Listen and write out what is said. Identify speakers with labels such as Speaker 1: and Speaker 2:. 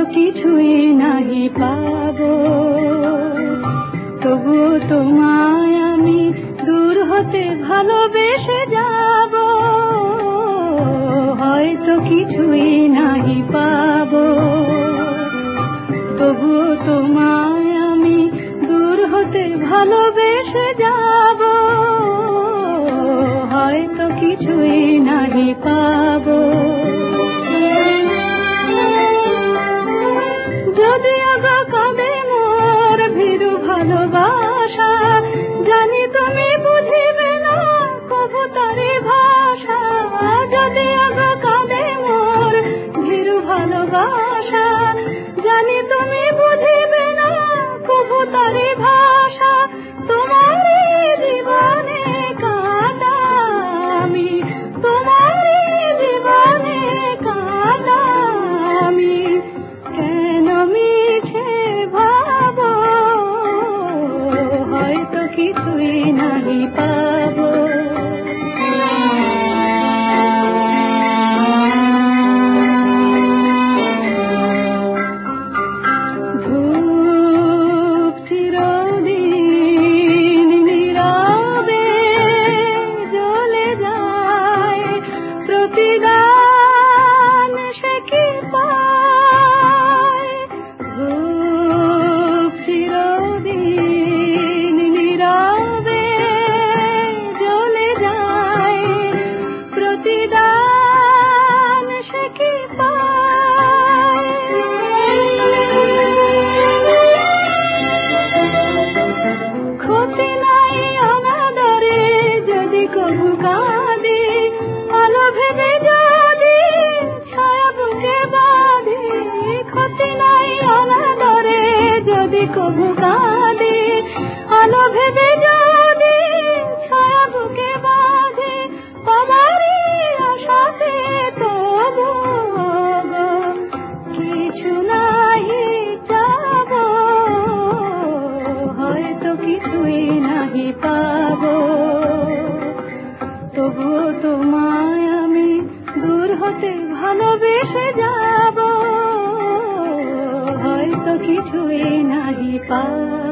Speaker 1: কিছুই নাহি পাবো, তবু তোমায় আমি দূর হতে ভালোবেসে যাব। হয়তো কিছুই নাহি পাবো, তবু তোমায় আমি দূর হতে ভালোবেসে যাব। হয়তো কিছুই নাহি পাবো। যদি আগা কাঁদে মোর ভীরু ভালোবাসা, জানি তুমি বুঝিবে না কবু তারি ভাষা। যদি আগা কাঁদে মোর ভীরু ভালোবাসা, জানি তুমি বুঝিবে না কবু তারি ভাষা। তোমারই জীবনে কাঁদা আমি, তোমারই জীবনে কাঁদা আমি, কেন মিছে ভাবো। হয়তো কিছুই নাহি পাবো। ধূপ চিরদিন নীরবে জ্বলে যায়, প্রতিদান সে কি পায়। ধূপ চিরদিন নীরবে জ্বলে যায়, প্রতিদান সে কি পায়। ক্ষতি নাই অনাদরে যদি কভু কাঁদে, আলো ভেবে যদি ছায়া বুকে বাঁধে। ক্ষতি নাই অনাদরে যদি কভু কাঁদে, আলো ভেবে যদি ছায়া বুকে বাঁধে। তোমারই আশাতে তবু গো কিছু নাহি চাবো। হয়তো কিছুই নাহি পাবো, তবু তোমায় আমি দূর হতে ভালোবেসে যাব। হয়তো কিছুই নাহি পাবো।